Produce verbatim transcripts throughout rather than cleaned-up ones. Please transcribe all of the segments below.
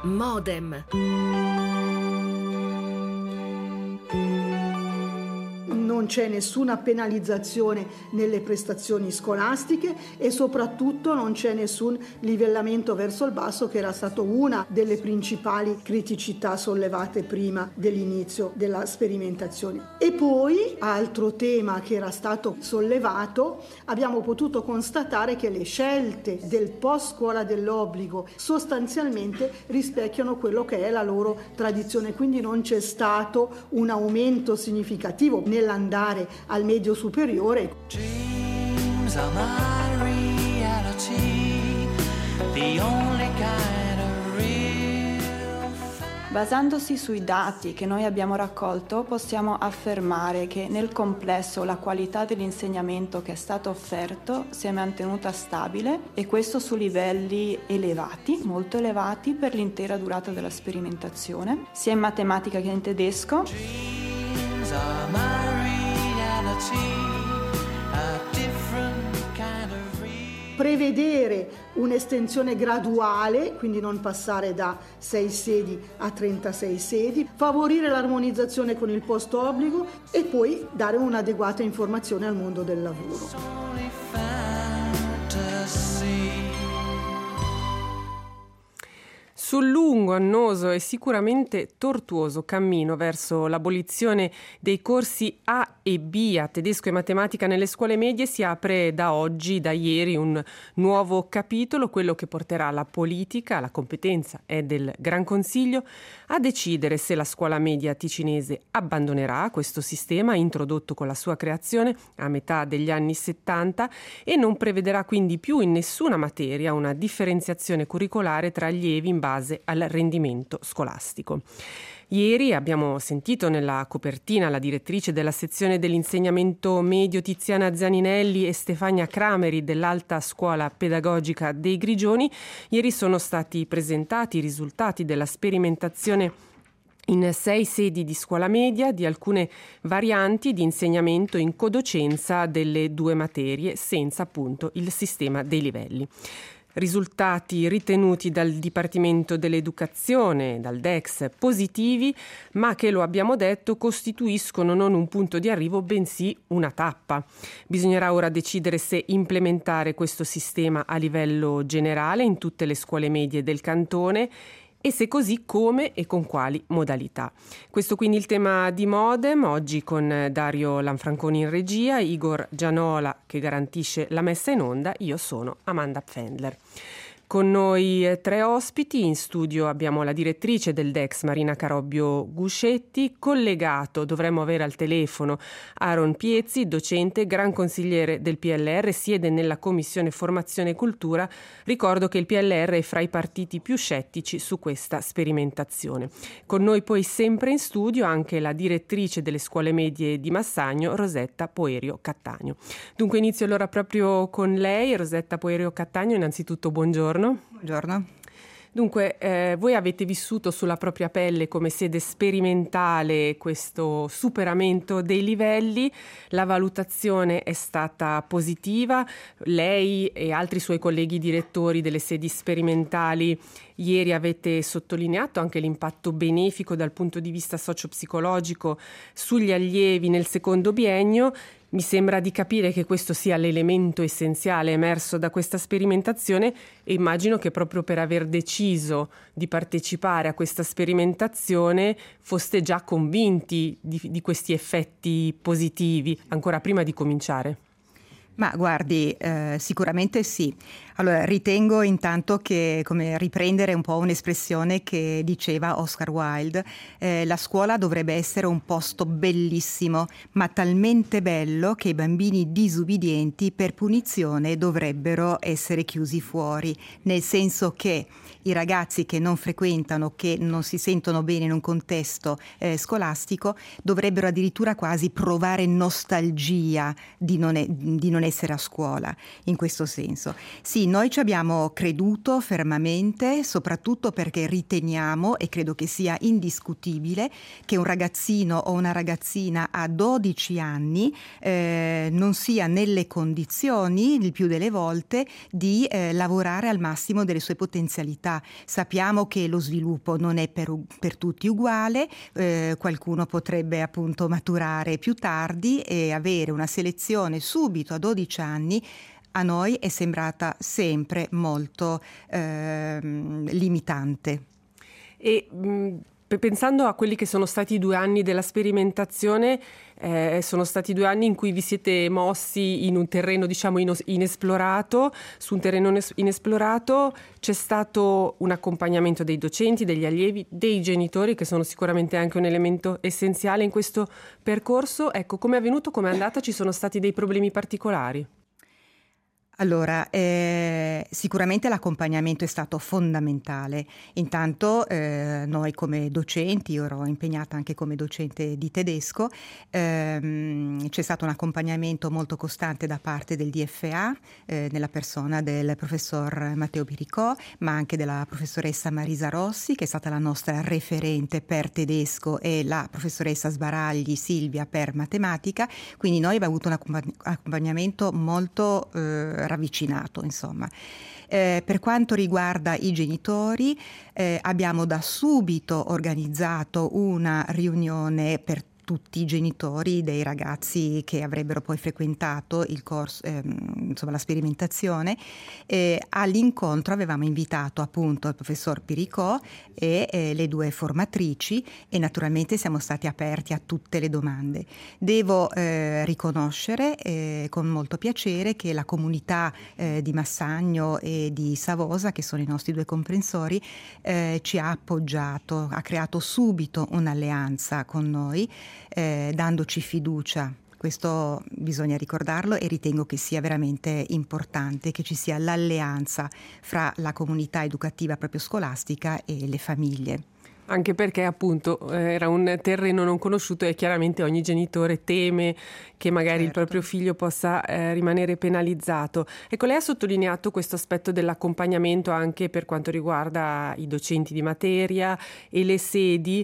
Modem. Non c'è nessuna penalizzazione nelle prestazioni scolastiche e soprattutto non c'è nessun livellamento verso il basso, che era stato una delle principali criticità sollevate prima dell'inizio della sperimentazione. E poi, altro tema che era stato sollevato, abbiamo potuto constatare che le scelte del post scuola dell'obbligo sostanzialmente rispecchiano quello che è la loro tradizione, quindi non c'è stato un aumento significativo nell'andare al medio superiore. Dreams are my reality, the only kind of real. Basandosi sui dati che noi abbiamo raccolto, possiamo affermare che nel complesso la qualità dell'insegnamento che è stato offerto si è mantenuta stabile, e questo su livelli elevati, molto elevati per l'intera durata della sperimentazione, sia in matematica che in tedesco. Dreams are my prevedere un'estensione graduale, quindi non passare da sei sedi a trentasei sedi, favorire l'armonizzazione con il post obbligo e poi dare un'adeguata informazione al mondo del lavoro. Sul lungo, annoso e sicuramente tortuoso cammino verso l'abolizione dei corsi A e B a tedesco e matematica nelle scuole medie si apre da oggi, da ieri, un nuovo capitolo, quello che porterà la politica, la competenza è del Gran Consiglio, a decidere se la scuola media ticinese abbandonerà questo sistema introdotto con la sua creazione a metà degli anni settanta e non prevederà quindi più in nessuna materia una differenziazione curricolare tra allievi in base al rendimento scolastico. Ieri abbiamo sentito nella copertina la direttrice della sezione dell'insegnamento medio Tiziana Zaninelli e Stefania Crameri dell'Alta Scuola Pedagogica dei Grigioni. Ieri sono stati presentati i risultati della sperimentazione in sei sedi di scuola media di alcune varianti di insegnamento in codocenza delle due materie senza appunto il sistema dei livelli. Risultati ritenuti dal Dipartimento dell'Educazione, dal D E X, positivi, ma che, lo abbiamo detto, costituiscono non un punto di arrivo, bensì una tappa. Bisognerà ora decidere se implementare questo sistema a livello generale in tutte le scuole medie del cantone e se così come e con quali modalità. Questo quindi il tema di Modem, oggi con Dario Lanfranconi in regia, Igor Gianola che garantisce la messa in onda, io sono Amanda Pfändler. Con noi tre ospiti, in studio abbiamo la direttrice del D E X Marina Carobbio Guscetti, collegato dovremmo avere al telefono Aaron Piezzi, docente, gran consigliere del P L R, siede nella Commissione Formazione e Cultura. Ricordo che il P L R è fra i partiti più scettici su questa sperimentazione. Con noi poi sempre in studio anche la direttrice delle scuole medie di Massagno, Rosetta Poerio Cattaneo. Dunque inizio allora proprio con lei, Rosetta Poerio Cattaneo, innanzitutto buongiorno. Buongiorno. Dunque, eh, voi avete vissuto sulla propria pelle come sede sperimentale questo superamento dei livelli, la valutazione è stata positiva, lei e altri suoi colleghi direttori delle sedi sperimentali ieri avete sottolineato anche l'impatto benefico dal punto di vista socio-psicologico sugli allievi nel secondo biennio. Mi sembra di capire che questo sia l'elemento essenziale emerso da questa sperimentazione e immagino che proprio per aver deciso di partecipare a questa sperimentazione foste già convinti di, di questi effetti positivi, ancora prima di cominciare. Ma guardi, eh, sicuramente sì. Allora, ritengo intanto che, come riprendere un po' un'espressione che diceva Oscar Wilde, eh, la scuola dovrebbe essere un posto bellissimo, ma talmente bello che i bambini disubbidienti per punizione dovrebbero essere chiusi fuori, nel senso che i ragazzi che non frequentano, che non si sentono bene in un contesto eh, scolastico, dovrebbero addirittura quasi provare nostalgia di non, è, di non essere a scuola, in questo senso. Sì, noi ci abbiamo creduto fermamente, soprattutto perché riteniamo, e credo che sia indiscutibile, che un ragazzino o una ragazzina a dodici anni eh, non sia nelle condizioni, il più delle volte, di eh, lavorare al massimo delle sue potenzialità. Sappiamo che lo sviluppo non è per, per tutti uguale, eh, qualcuno potrebbe appunto maturare più tardi e avere una selezione subito a dodici anni. A noi è sembrata sempre molto eh, limitante. E mh, pensando a quelli che sono stati i due anni della sperimentazione, eh, sono stati due anni in cui vi siete mossi in un terreno, diciamo, inos- inesplorato, su un terreno ines- inesplorato. C'è stato un accompagnamento dei docenti, degli allievi, dei genitori, che sono sicuramente anche un elemento essenziale in questo percorso. Ecco, come è avvenuto, come è andata? Ci sono stati dei problemi particolari? Allora, eh, sicuramente l'accompagnamento è stato fondamentale. Intanto eh, noi come docenti, io ero impegnata anche come docente di tedesco, ehm, c'è stato un accompagnamento molto costante da parte del D F A, eh, nella persona del professor Matteo Piricò, ma anche della professoressa Marisa Rossi, che è stata la nostra referente per tedesco, e la professoressa Sbaragli Silvia per matematica. Quindi noi abbiamo avuto un accompagnamento molto eh, ravvicinato, insomma. Eh, per quanto riguarda i genitori, eh, abbiamo da subito organizzato una riunione per tutti i genitori dei ragazzi che avrebbero poi frequentato il corso, ehm, insomma la sperimentazione. E all'incontro avevamo invitato appunto il professor Piricò e eh, le due formatrici, e naturalmente siamo stati aperti a tutte le domande. Devo eh, riconoscere eh, con molto piacere che la comunità eh, di Massagno e di Savosa, che sono i nostri due comprensori, eh, ci ha appoggiato, ha creato subito un'alleanza con noi, Eh, dandoci fiducia. Questo bisogna ricordarlo, e ritengo che sia veramente importante che ci sia l'alleanza fra la comunità educativa proprio scolastica e le famiglie. Anche perché appunto era un terreno non conosciuto e chiaramente ogni genitore teme che magari certo. il proprio figlio possa eh, rimanere penalizzato. Ecco, lei ha sottolineato questo aspetto dell'accompagnamento anche per quanto riguarda i docenti di materia e le sedi.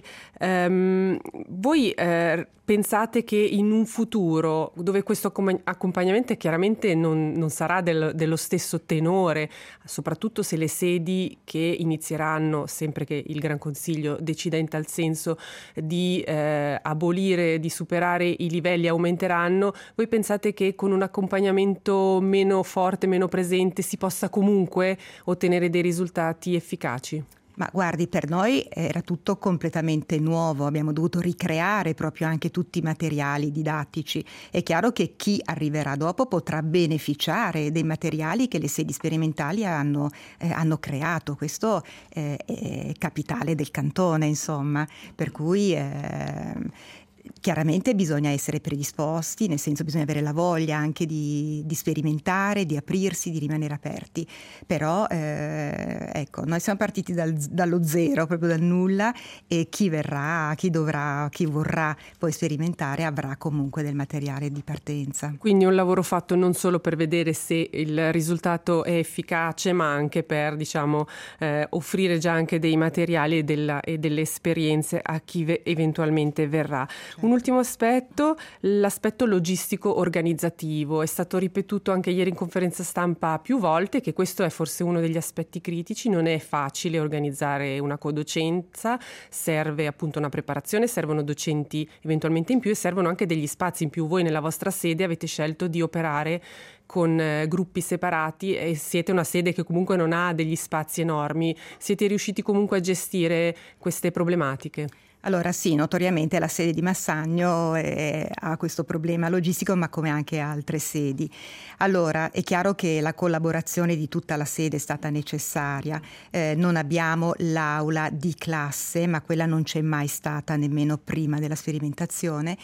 Um, voi eh, pensate che in un futuro, dove questo accompagnamento chiaramente non, non sarà del, dello stesso tenore, soprattutto se le sedi che inizieranno, sempre che il Gran Consiglio decida in tal senso, di eh, abolire, di superare i livelli, aumenteranno, voi pensate che con un accompagnamento meno forte, meno presente, si possa comunque ottenere dei risultati efficaci? Ma guardi, per noi era tutto completamente nuovo, abbiamo dovuto ricreare proprio anche tutti i materiali didattici. È chiaro che chi arriverà dopo potrà beneficiare dei materiali che le sedi sperimentali hanno, eh, hanno creato. Questo eh, è capitale del cantone, insomma, per cui eh, chiaramente bisogna essere predisposti, nel senso bisogna avere la voglia anche di, di sperimentare, di aprirsi, di rimanere aperti. Però eh, ecco, noi siamo partiti dal, dallo zero, proprio dal nulla, e chi verrà, chi dovrà, chi vorrà poi sperimentare avrà comunque del materiale di partenza. Quindi un lavoro fatto non solo per vedere se il risultato è efficace, ma anche per, diciamo, eh, offrire già anche dei materiali e, della, e delle esperienze a chi ve- eventualmente verrà. Un ultimo aspetto, l'aspetto logistico organizzativo. È stato ripetuto anche ieri in conferenza stampa più volte che questo è forse uno degli aspetti critici. Non è facile organizzare una codocenza, serve appunto una preparazione, servono docenti eventualmente in più e servono anche degli spazi in più. Voi nella vostra sede avete scelto di operare con eh, gruppi separati e siete una sede che comunque non ha degli spazi enormi. Siete riusciti comunque a gestire queste problematiche? Allora sì, notoriamente la sede di Massagno eh, ha questo problema logistico, ma come anche altre sedi. Allora è chiaro che la collaborazione di tutta la sede è stata necessaria. Eh, non abbiamo l'aula di classe, ma quella non c'è mai stata nemmeno prima della sperimentazione.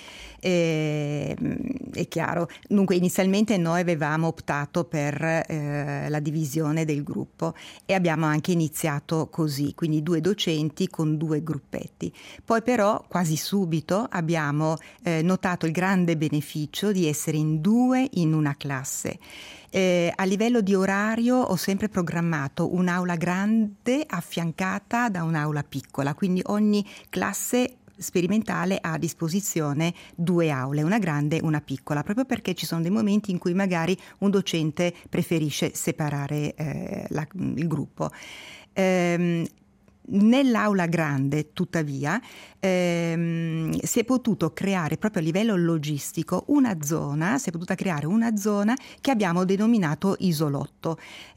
Eh, è chiaro. Dunque inizialmente noi avevamo optato per eh, la divisione del gruppo e abbiamo anche iniziato così, quindi due docenti con due gruppetti. Poi però quasi subito abbiamo eh, notato il grande beneficio di essere in due in una classe. Eh, a livello di orario ho sempre programmato un'aula grande affiancata da un'aula piccola, quindi ogni classe sperimentale ha a disposizione due aule, una grande e una piccola, proprio perché ci sono dei momenti in cui magari un docente preferisce separare eh, la, il gruppo. Ehm, Nell'aula grande, tuttavia, ehm, si è potuto creare proprio a livello logistico una zona, si è potuta creare una zona che abbiamo denominato isolotto.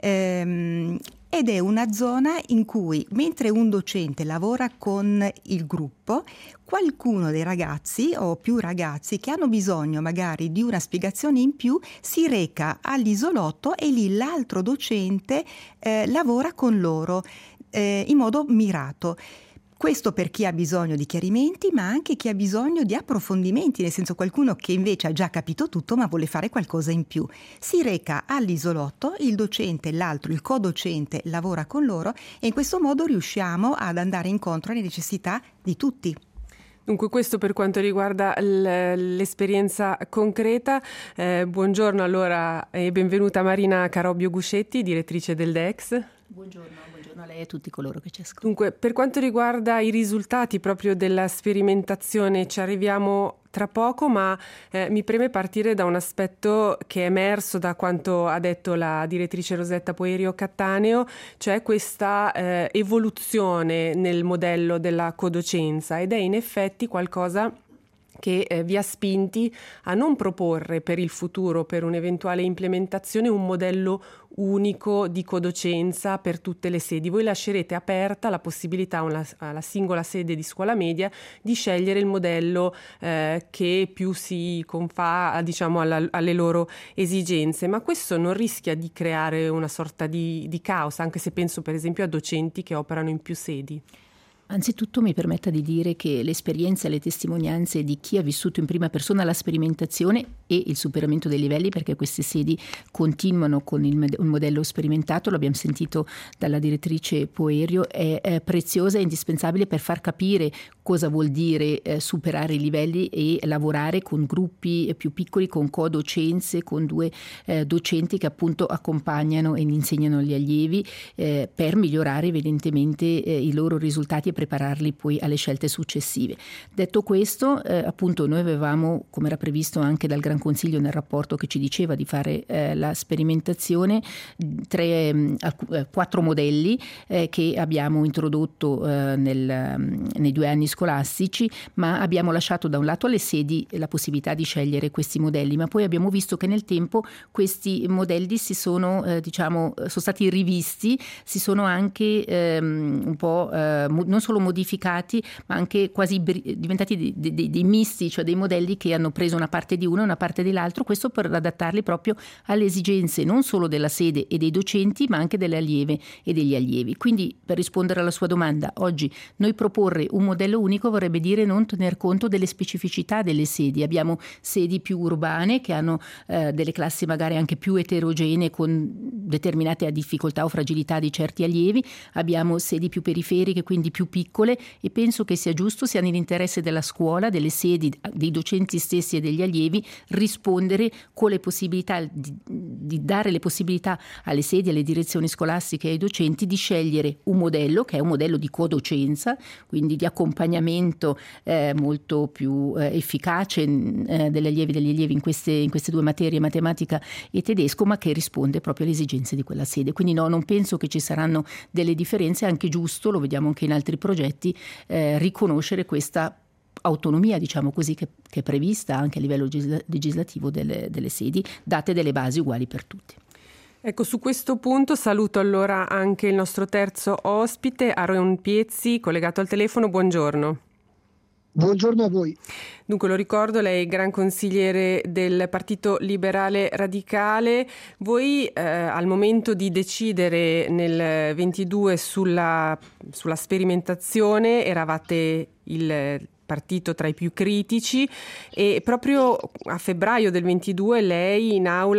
Ehm, ed è una zona in cui, mentre un docente lavora con il gruppo, qualcuno dei ragazzi o più ragazzi che hanno bisogno magari di una spiegazione in più si reca all'isolotto e lì l'altro docente eh, lavora con loro eh, in modo mirato. Questo per chi ha bisogno di chiarimenti, ma anche chi ha bisogno di approfondimenti, nel senso qualcuno che invece ha già capito tutto ma vuole fare qualcosa in più. Si reca all'isolotto, il docente, l'altro, il codocente lavora con loro e in questo modo riusciamo ad andare incontro alle necessità di tutti. Dunque questo per quanto riguarda l'esperienza concreta. Eh, buongiorno allora e benvenuta Marina Carobbio Guscetti, direttrice del D E X. Buongiorno, buongiorno a lei e a tutti coloro che ci ascoltano. Dunque, per quanto riguarda i risultati proprio della sperimentazione ci arriviamo tra poco, ma eh, mi preme partire da un aspetto che è emerso da quanto ha detto la direttrice Rosetta Poerio Cattaneo, cioè questa eh, evoluzione nel modello della codocenza, ed è in effetti qualcosa che eh, vi ha spinti a non proporre per il futuro, per un'eventuale implementazione, un modello unico di codocenza per tutte le sedi. Voi lascerete aperta la possibilità alla, alla singola sede di scuola media di scegliere il modello eh, che più si confà, diciamo, alla, alle loro esigenze, ma questo non rischia di creare una sorta di, di caos, anche se penso per esempio a docenti che operano in più sedi? Anzitutto mi permetta di dire che l'esperienza e le testimonianze di chi ha vissuto in prima persona la sperimentazione e il superamento dei livelli, perché queste sedi continuano con il, un modello sperimentato, lo abbiamo sentito dalla direttrice Poerio, è, è preziosa e indispensabile per far capire cosa vuol dire eh, superare i livelli e lavorare con gruppi più piccoli, con codocenze, con due eh, docenti che appunto accompagnano ed insegnano gli allievi eh, per migliorare evidentemente eh, i loro risultati e prepararli poi alle scelte successive. Detto questo, eh, appunto noi avevamo, come era previsto anche dal Gran Consiglio nel rapporto che ci diceva di fare eh, la sperimentazione, tre, eh, quattro modelli eh, che abbiamo introdotto eh, nel, nei due anni scolastici, ma abbiamo lasciato da un lato alle sedi la possibilità di scegliere questi modelli, ma poi abbiamo visto che nel tempo questi modelli si sono, eh, diciamo, sono stati rivisti, si sono anche ehm, un po' eh, non solo modificati, ma anche quasi diventati dei, dei, dei misti, cioè dei modelli che hanno preso una parte di uno e una parte dell'altro, questo per adattarli proprio alle esigenze non solo della sede e dei docenti, ma anche delle allieve e degli allievi. Quindi, per rispondere alla sua domanda, oggi noi proporre un modello unico vorrebbe dire non tener conto delle specificità delle sedi. Abbiamo sedi più urbane che hanno eh, delle classi magari anche più eterogenee con determinate difficoltà o fragilità di certi allievi, abbiamo sedi più periferiche, quindi più piccole, e penso che sia giusto, sia nell'interesse della scuola, delle sedi, dei docenti stessi e degli allievi, rispondere con le possibilità di, di dare le possibilità alle sedi, alle direzioni scolastiche e ai docenti di scegliere un modello che è un modello di codocenza, quindi di accompagnamento eh, molto più eh, efficace eh, degli allievi degli allievi in queste, in queste due materie, matematica e tedesco, ma che risponde proprio alle esigenze di quella sede. Quindi no, non penso che ci saranno delle differenze, è anche giusto, lo vediamo anche in altri progetti, eh, riconoscere questa autonomia, diciamo così, che, che è prevista anche a livello legislativo delle, delle sedi, date delle basi uguali per tutti. Ecco, su questo punto saluto allora anche il nostro terzo ospite, Aaron Piezzi, collegato al telefono. Buongiorno. Buongiorno a voi. Dunque, lo ricordo, lei è il gran consigliere del Partito Liberale Radicale. Voi eh, al momento di decidere nel ventidue sulla, sulla sperimentazione eravate il partito tra i più critici, e proprio a febbraio del ventidue lei in aula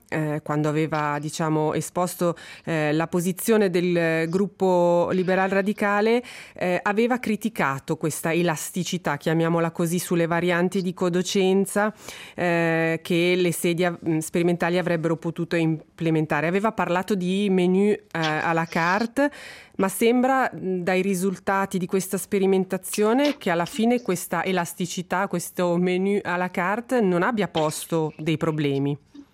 eh, quando aveva diciamo esposto eh, la posizione del gruppo liberal radicale, eh, aveva criticato questa elasticità, chiamiamola così, sulle varianti di codocenza eh, che le sedi sperimentali avrebbero potuto implementare. Aveva parlato di menu eh, à la carte, ma sembra dai risultati di questa sperimentazione che alla fine questa elasticità, questo menu à la carte non abbia posto dei problemi.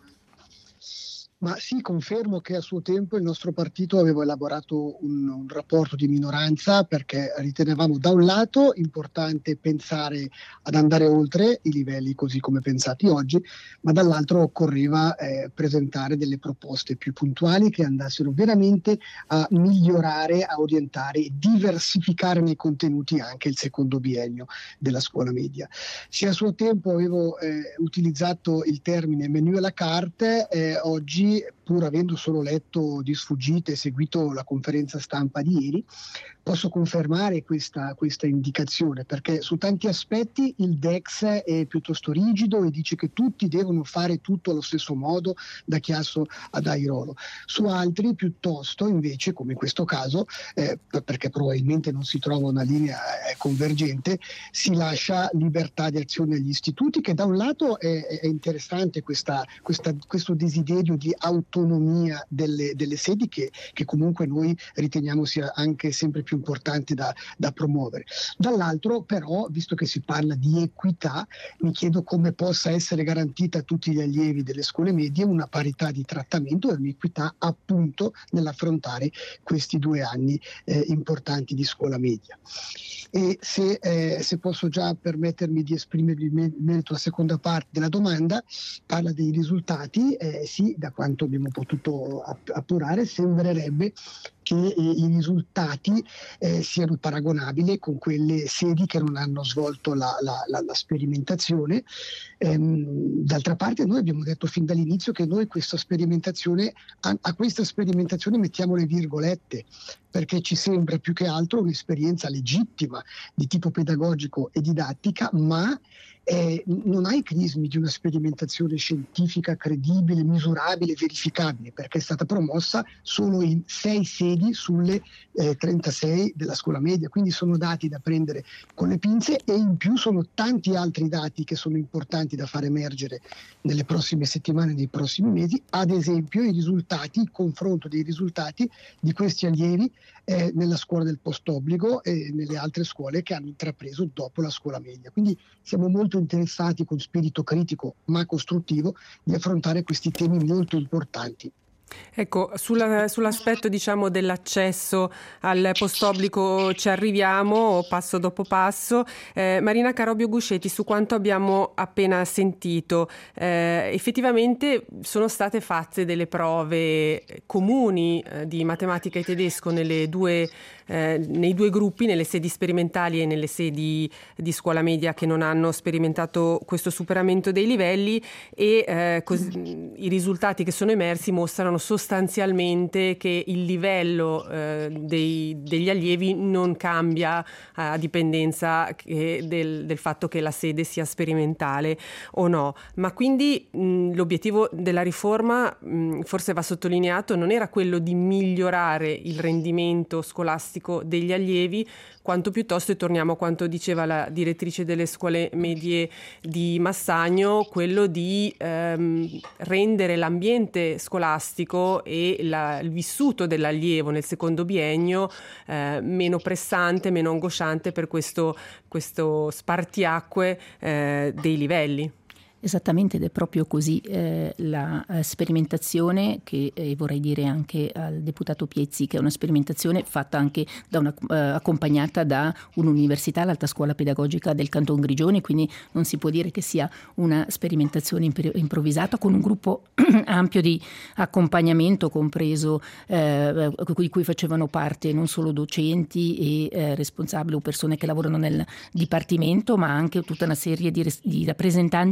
Ma sì, confermo che a suo tempo il nostro partito aveva elaborato un, un rapporto di minoranza, perché ritenevamo da un lato importante pensare ad andare oltre i livelli così come pensati oggi, ma dall'altro occorreva eh, presentare delle proposte più puntuali che andassero veramente a migliorare, a orientare e diversificare nei contenuti anche il secondo biennio della scuola media. Se a suo tempo avevo eh, utilizzato il termine menu à la carte, eh, oggi, pur avendo solo letto di sfuggita e seguito la conferenza stampa di ieri, posso confermare questa, questa indicazione, perché su tanti aspetti il D E X è piuttosto rigido e dice che tutti devono fare tutto allo stesso modo, da Chiasso ad Airolo. Su altri piuttosto, invece, come in questo caso, eh, perché probabilmente non si trova una linea eh, convergente, si lascia libertà di azione agli istituti, che da un lato è, è interessante questa, questa, questo desiderio di autonomia delle, delle sedi che, che comunque noi riteniamo sia anche sempre più importante da, da promuovere. Dall'altro però, visto che si parla di equità, mi chiedo come possa essere garantita a tutti gli allievi delle scuole medie una parità di trattamento e un'equità appunto nell'affrontare questi due anni eh, importanti di scuola media. E se, eh, se posso già permettermi di esprimermi in merito alla seconda parte della domanda, parla dei risultati. Eh, sì, da quanto abbiamo potuto appurare, sembrerebbe che eh, i risultati eh, siano paragonabili con quelle sedi che non hanno svolto la, la, la, la sperimentazione. Ehm, d'altra parte noi abbiamo detto fin dall'inizio che noi questa sperimentazione, a, a questa sperimentazione mettiamo le virgolette, perché ci sembra più che altro un'esperienza legittima di tipo pedagogico e didattica, ma Eh, non ha i crismi di una sperimentazione scientifica credibile, misurabile, verificabile, perché è stata promossa solo in sei sedi sulle eh, trentasei della scuola media, quindi sono dati da prendere con le pinze, e in più sono tanti altri dati che sono importanti da far emergere nelle prossime settimane, nei prossimi mesi, ad esempio i risultati, il confronto dei risultati di questi allievi eh, nella scuola del postobbligo e nelle altre scuole che hanno intrapreso dopo la scuola media. Quindi siamo molto interessati, con spirito critico ma costruttivo, di affrontare questi temi molto importanti. Ecco, sulla, sull'aspetto diciamo dell'accesso al postobbligo ci arriviamo passo dopo passo. Eh, Marina Carobio Guscetti, su quanto abbiamo appena sentito, eh, effettivamente sono state fatte delle prove comuni eh, di matematica e tedesco nelle due, eh, nei due gruppi, nelle sedi sperimentali e nelle sedi di scuola media che non hanno sperimentato questo superamento dei livelli, e eh, così, i risultati che sono emersi mostrano sostanzialmente che il livello eh, dei, degli allievi non cambia eh, a dipendenza che del, del fatto che la sede sia sperimentale o no. Ma quindi mh, l'obiettivo della riforma, mh, forse va sottolineato, non era quello di migliorare il rendimento scolastico degli allievi, quanto piuttosto, e torniamo a quanto diceva la direttrice delle scuole medie di Massagno, quello di ehm, rendere l'ambiente scolastico e la, il vissuto dell'allievo nel secondo biennio eh, meno pressante, meno angosciante per questo, questo spartiacque eh, dei livelli. Esattamente, ed è proprio così. Eh, la eh, sperimentazione, che eh, vorrei dire anche al deputato Piezzi, che è una sperimentazione fatta anche da una, eh, accompagnata da un'università, l'Alta Scuola Pedagogica del Canton Grigioni, quindi non si può dire che sia una sperimentazione imp- improvvisata, con un gruppo ampio di accompagnamento, compreso eh, di cui facevano parte non solo docenti e eh, responsabili o persone che lavorano nel dipartimento, ma anche tutta una serie di, res- di rappresentanti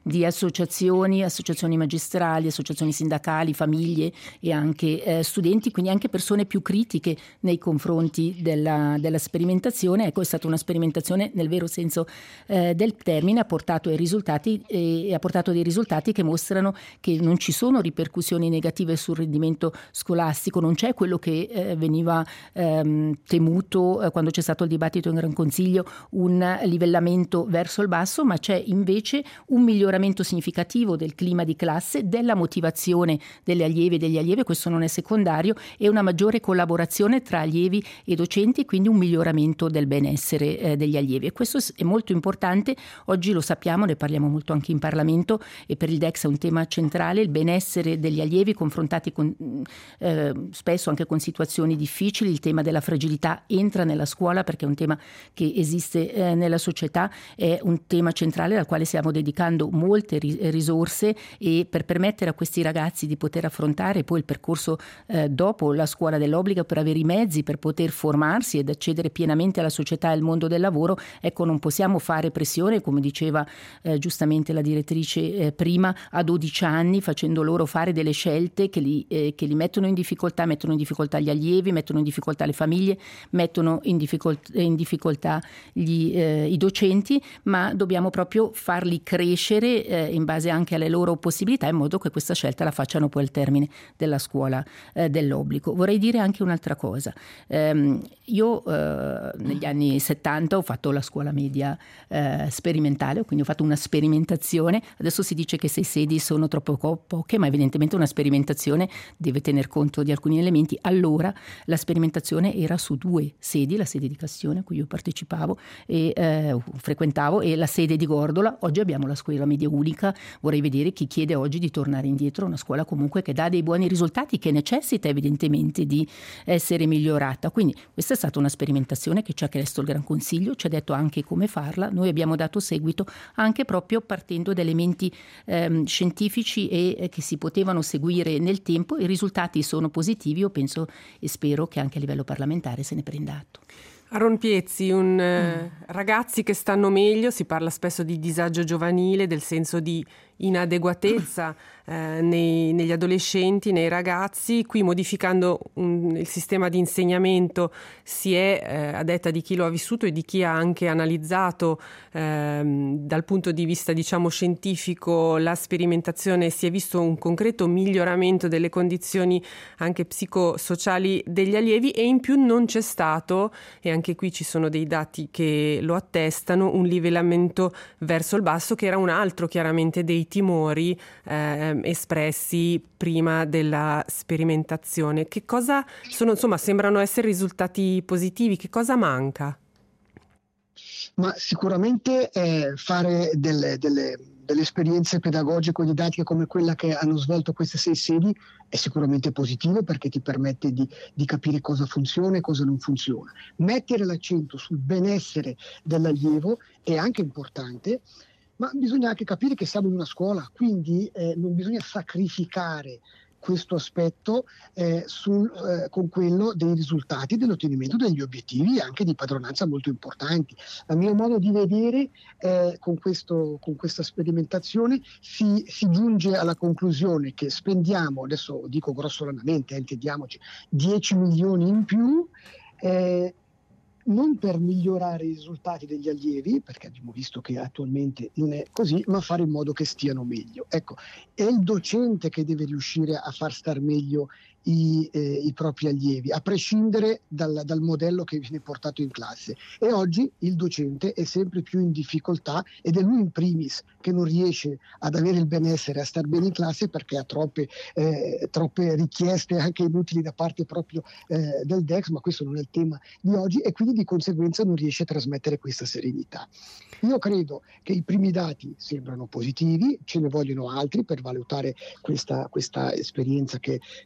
di associazioni, associazioni magistrali, associazioni sindacali, famiglie e anche eh, studenti, quindi anche persone più critiche nei confronti della, della sperimentazione. Ecco, è stata una sperimentazione nel vero senso eh, del termine, ha portato ai risultati e, e ha portato dei risultati che mostrano che non ci sono ripercussioni negative sul rendimento scolastico, non c'è quello che eh, veniva ehm, temuto eh, quando c'è stato il dibattito in Gran Consiglio, un livellamento verso il basso, ma c'è invece un miglioramento significativo del clima di classe, della motivazione delle allievi e degli allievi, questo non è secondario, e una maggiore collaborazione tra allievi e docenti, quindi un miglioramento del benessere eh, degli allievi, e questo è molto importante. Oggi lo sappiamo, ne parliamo molto anche in Parlamento, e per il D E X è un tema centrale, il benessere degli allievi confrontati con, eh, spesso anche con situazioni difficili. Il tema della fragilità entra nella scuola perché è un tema che esiste eh, nella società, è un tema centrale al quale stiamo dedicando molte risorse, e per permettere a questi ragazzi di poter affrontare poi il percorso eh, dopo la scuola dell'obbligo, per avere i mezzi per poter formarsi ed accedere pienamente alla società e al mondo del lavoro, ecco, non possiamo fare pressione, come diceva eh, giustamente la direttrice eh, prima, a dodici anni, facendo loro fare delle scelte che li, eh, che li mettono in difficoltà, mettono in difficoltà gli allievi, mettono in difficoltà le famiglie, mettono in difficoltà, in difficoltà gli, eh, i docenti, ma dobbiamo proprio farli crescere eh, in base anche alle loro possibilità, in modo che questa scelta la facciano poi al termine della scuola eh, dell'obbligo. Vorrei dire anche un'altra cosa. Eh, io eh, negli anni settanta ho fatto la scuola media eh, sperimentale, quindi ho fatto una sperimentazione. Adesso si dice che sei sedi sono troppo poche, ma evidentemente una sperimentazione deve tener conto di alcuni elementi. Allora la sperimentazione era su due sedi, la sede di Castione a cui io partecipavo e eh, frequentavo, e la sede di Gordola. Oggi abbiamo la scuola media unica. Vorrei vedere chi chiede oggi di tornare indietro, una scuola comunque che dà dei buoni risultati, che necessita evidentemente di essere migliorata. Quindi questa è stata una sperimentazione che ci ha chiesto il Gran Consiglio, ci ha detto anche come farla. Noi abbiamo dato seguito anche proprio partendo da elementi ehm, scientifici e eh, che si potevano seguire nel tempo. I risultati sono positivi, io penso e spero che anche a livello parlamentare se ne prenda atto. Aron Piezzi, un, eh, ragazzi che stanno meglio, si parla spesso di disagio giovanile, del senso di inadeguatezza eh, nei, negli adolescenti, nei ragazzi. Qui, modificando un, il sistema di insegnamento, si è, eh, a detta di chi lo ha vissuto e di chi ha anche analizzato ehm, dal punto di vista, diciamo, scientifico la sperimentazione, si è visto un concreto miglioramento delle condizioni anche psicosociali degli allievi, e in più non c'è stato, e anche qui ci sono dei dati che lo attestano, un livellamento verso il basso, che era un altro chiaramente dei timori eh, espressi prima della sperimentazione. Che cosa sono, insomma, sembrano essere risultati positivi, che cosa manca? Ma sicuramente eh, fare delle, delle, delle esperienze pedagogico-didattiche come quella che hanno svolto queste sei sedi è sicuramente positivo, perché ti permette di, di capire cosa funziona e cosa non funziona. Mettere l'accento sul benessere dell'allievo è anche importante, ma bisogna anche capire che siamo in una scuola, quindi eh, non bisogna sacrificare questo aspetto eh, sul, eh, con quello dei risultati, dell'ottenimento degli obiettivi anche di padronanza molto importanti. A mio modo di vedere, eh, con, questo, con questa sperimentazione si, si giunge alla conclusione che spendiamo, adesso dico grossolanamente, eh, intendiamoci, dieci milioni in più, eh, non per migliorare i risultati degli allievi, perché abbiamo visto che attualmente non è così, ma fare in modo che stiano meglio. Ecco, è il docente che deve riuscire a far star meglio i, eh, i propri allievi, a prescindere dal, dal modello che viene portato in classe. E oggi il docente è sempre più in difficoltà, ed è lui in primis che non riesce ad avere il benessere, a star bene in classe, perché ha troppe, eh, troppe richieste anche inutili da parte proprio eh, del D E X, ma questo non è il tema di oggi, e quindi di conseguenza non riesce a trasmettere questa serenità. Io credo che i primi dati sembrano positivi, ce ne vogliono altri per valutare questa, questa esperienza che, che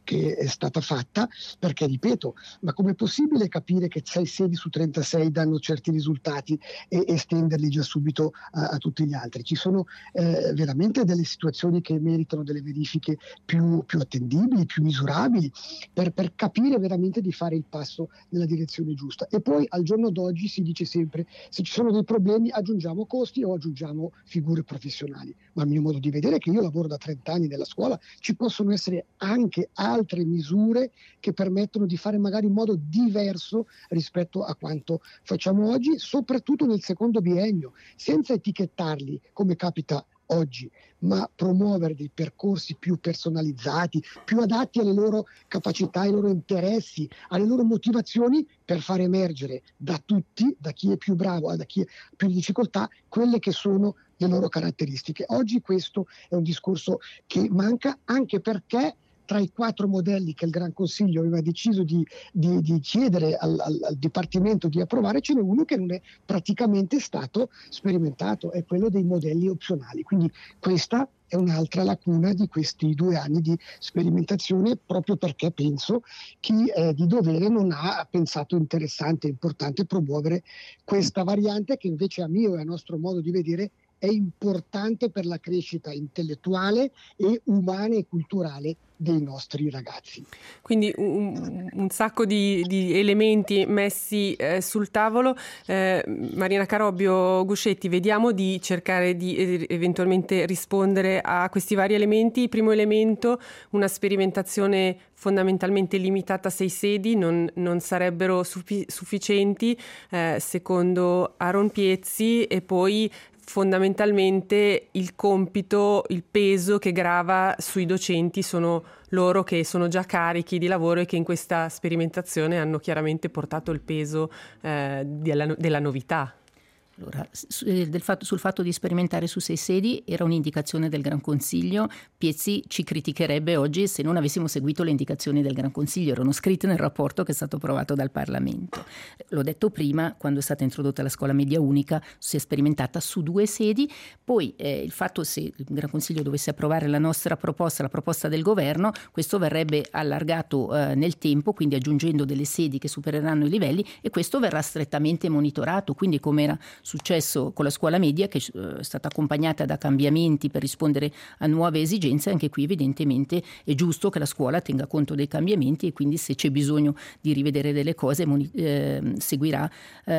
è stata fatta, perché ripeto, ma com'è possibile capire che sei sedi su trentasei danno certi risultati e estenderli già subito a, a tutti gli altri? Ci sono eh, veramente delle situazioni che meritano delle verifiche più, più attendibili, più misurabili, per, per capire veramente di fare il passo nella direzione giusta. E poi al giorno d'oggi si dice sempre: se ci sono dei problemi aggiungiamo costi o aggiungiamo figure professionali, ma a mio modo di vedere, che io lavoro da trenta anni nella scuola, ci possono essere anche altre misure che permettono di fare magari in modo diverso rispetto a quanto facciamo oggi, soprattutto nel secondo biennio, senza etichettarli come capita oggi, ma promuovere dei percorsi più personalizzati, più adatti alle loro capacità, ai loro interessi, alle loro motivazioni, per far emergere da tutti, da chi è più bravo a da chi è più in difficoltà, quelle che sono le loro caratteristiche. Oggi questo è un discorso che manca, anche perché tra i quattro modelli che il Gran Consiglio aveva deciso di, di, di chiedere al, al, al Dipartimento di approvare, ce n'è uno che non è praticamente stato sperimentato, è quello dei modelli opzionali. Quindi questa è un'altra lacuna di questi due anni di sperimentazione, proprio perché penso chi eh, di dovere non ha pensato interessante e importante promuovere questa variante, che invece a mio e a nostro modo di vedere è importante per la crescita intellettuale e umana e culturale dei nostri ragazzi. Quindi un, un sacco di, di elementi messi eh, sul tavolo. Eh, Marina Carobbio, Guscetti, vediamo di cercare di eh, eventualmente rispondere a questi vari elementi. Il primo elemento: una sperimentazione fondamentalmente limitata a sei sedi non, non sarebbero suffi- sufficienti eh, secondo Aaron Piezzi, e poi fondamentalmente il compito, il peso che grava sui docenti sono loro, che sono già carichi di lavoro e che in questa sperimentazione hanno chiaramente portato il peso eh, della, della novità. Allora, del fatto, sul fatto di sperimentare su sei sedi era un'indicazione del Gran Consiglio. Piezzi ci criticherebbe oggi se non avessimo seguito le indicazioni del Gran Consiglio, erano scritte nel rapporto che è stato approvato dal Parlamento. L'ho detto prima, quando è stata introdotta la scuola media unica si è sperimentata su due sedi, poi eh, il fatto, se il Gran Consiglio dovesse approvare la nostra proposta, la proposta del governo, questo verrebbe allargato eh, nel tempo, quindi aggiungendo delle sedi che supereranno i livelli, e questo verrà strettamente monitorato, quindi come era successo con la scuola media, che è stata accompagnata da cambiamenti per rispondere a nuove esigenze. Anche qui evidentemente è giusto che la scuola tenga conto dei cambiamenti, e quindi se c'è bisogno di rivedere delle cose eh, seguirà,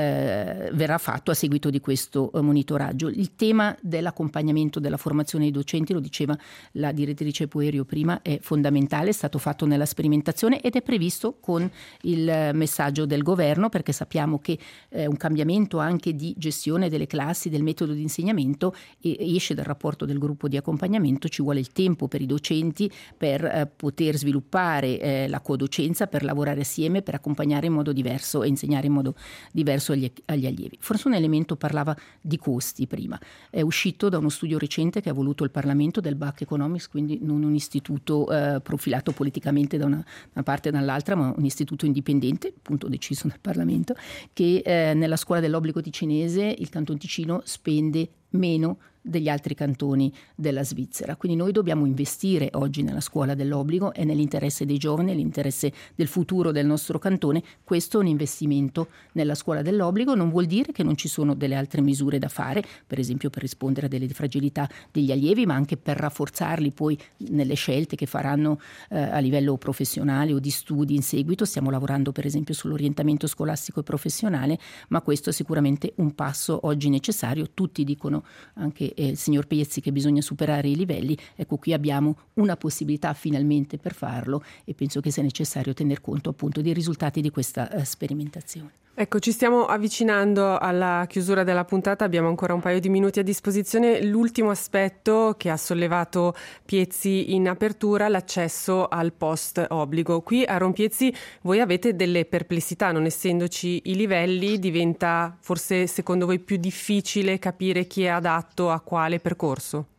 eh, verrà fatto a seguito di questo eh, monitoraggio. Il tema dell'accompagnamento della formazione dei docenti, lo diceva la direttrice Puerio prima, è fondamentale, è stato fatto nella sperimentazione ed è previsto con il messaggio del governo, perché sappiamo che è un cambiamento anche di gestione delle classi, del metodo di insegnamento, e esce dal rapporto del gruppo di accompagnamento. Ci vuole il tempo per i docenti per eh, poter sviluppare eh, la codocenza, per lavorare assieme, per accompagnare in modo diverso e insegnare in modo diverso agli, agli allievi. Forse un elemento parlava di costi prima, è uscito da uno studio recente che ha voluto il Parlamento, del B A C Economics, quindi non un istituto eh, profilato politicamente da una, una parte e dall'altra, ma un istituto indipendente, appunto deciso dal Parlamento, che eh, nella scuola dell'obbligo ticinese il Canton Ticino spende meno degli altri cantoni della Svizzera. Quindi noi dobbiamo investire oggi nella scuola dell'obbligo, è nell'interesse dei giovani, nell'interesse del futuro del nostro cantone. Questo è un investimento nella scuola dell'obbligo. Non vuol dire che non ci sono delle altre misure da fare, per esempio per rispondere a delle fragilità degli allievi, ma anche per rafforzarli poi nelle scelte che faranno eh, a livello professionale o di studi in seguito. Stiamo lavorando per esempio sull'orientamento scolastico e professionale, ma questo è sicuramente un passo oggi necessario. Tutti dicono, anche il signor Piezzi, che bisogna superare i livelli. Ecco, qui abbiamo una possibilità finalmente per farlo, e penso che sia necessario tener conto appunto dei risultati di questa uh, sperimentazione. Ecco, ci stiamo avvicinando alla chiusura della puntata, abbiamo ancora un paio di minuti a disposizione. L'ultimo aspetto che ha sollevato Piezzi in apertura, l'accesso al post obbligo. Qui a Aaron Piezzi voi avete delle perplessità, non essendoci i livelli diventa forse secondo voi più difficile capire chi è adatto a quale percorso?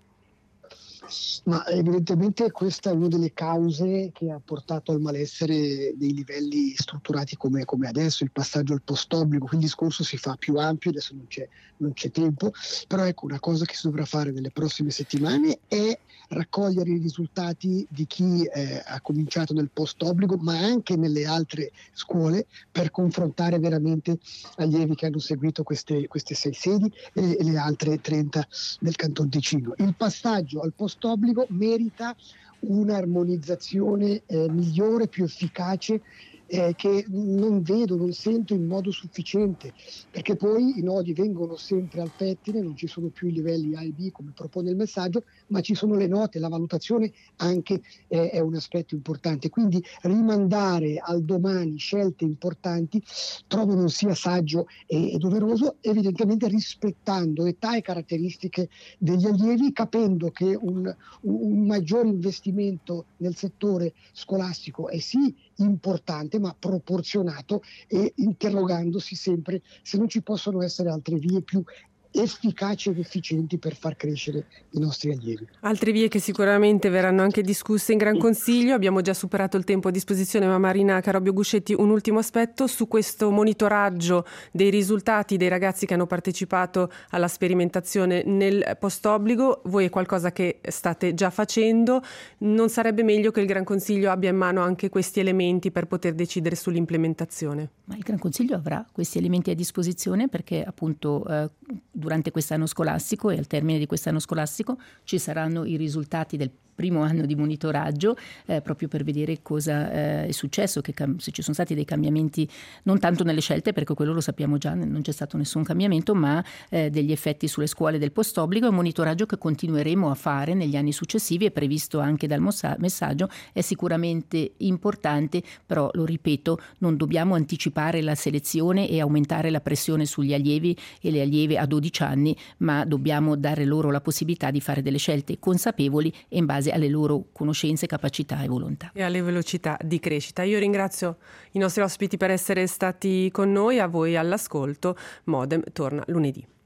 Ma evidentemente questa è una delle cause che ha portato al malessere dei livelli strutturati come, come adesso, il passaggio al post obbligo. Quindi il discorso si fa più ampio, adesso non c'è, non c'è tempo, però ecco, una cosa che si dovrà fare nelle prossime settimane è raccogliere i risultati di chi eh, ha cominciato nel post-obbligo, ma anche nelle altre scuole, per confrontare veramente allievi che hanno seguito queste, queste sei sedi e, e le altre trenta del Canton Ticino. Il passaggio al post-obbligo merita un'armonizzazione eh, migliore, più efficace, eh, che non vedo, non sento in modo sufficiente, perché poi i nodi vengono sempre al pettine, non ci sono più i livelli A e B come propone il messaggio, ma ci sono le note, la valutazione anche eh, è un aspetto importante. Quindi rimandare al domani scelte importanti trovo non sia saggio e, e doveroso, evidentemente rispettando età e caratteristiche degli allievi, capendo che un, un maggiore investimento nel settore scolastico è sì importante, ma proporzionato, e interrogandosi sempre se non ci possono essere altre vie più efficaci ed efficienti per far crescere i nostri allievi. Altre vie che sicuramente verranno anche discusse in Gran Consiglio. Abbiamo già superato il tempo a disposizione, ma Marina Carobbio Guscetti, un ultimo aspetto su questo monitoraggio dei risultati dei ragazzi che hanno partecipato alla sperimentazione nel post-obbligo. Voi è qualcosa che state già facendo, non sarebbe meglio che il Gran Consiglio abbia in mano anche questi elementi per poter decidere sull'implementazione? Ma il Gran Consiglio avrà questi elementi a disposizione, perché appunto eh, durante quest'anno scolastico e al termine di quest'anno scolastico ci saranno i risultati del primo anno di monitoraggio, eh, proprio per vedere cosa eh, è successo, che cam- se ci sono stati dei cambiamenti, non tanto nelle scelte, perché quello lo sappiamo già, non c'è stato nessun cambiamento, ma eh, degli effetti sulle scuole del post-obbligo. È un monitoraggio che continueremo a fare negli anni successivi, è previsto anche dal mossa- messaggio, è sicuramente importante, però lo ripeto, non dobbiamo anticipare la selezione e aumentare la pressione sugli allievi e le allieve a dodici anni, ma dobbiamo dare loro la possibilità di fare delle scelte consapevoli e in base alle loro conoscenze, capacità e volontà. E alle velocità di crescita. Io ringrazio i nostri ospiti per essere stati con noi, a voi all'ascolto. Modem torna lunedì.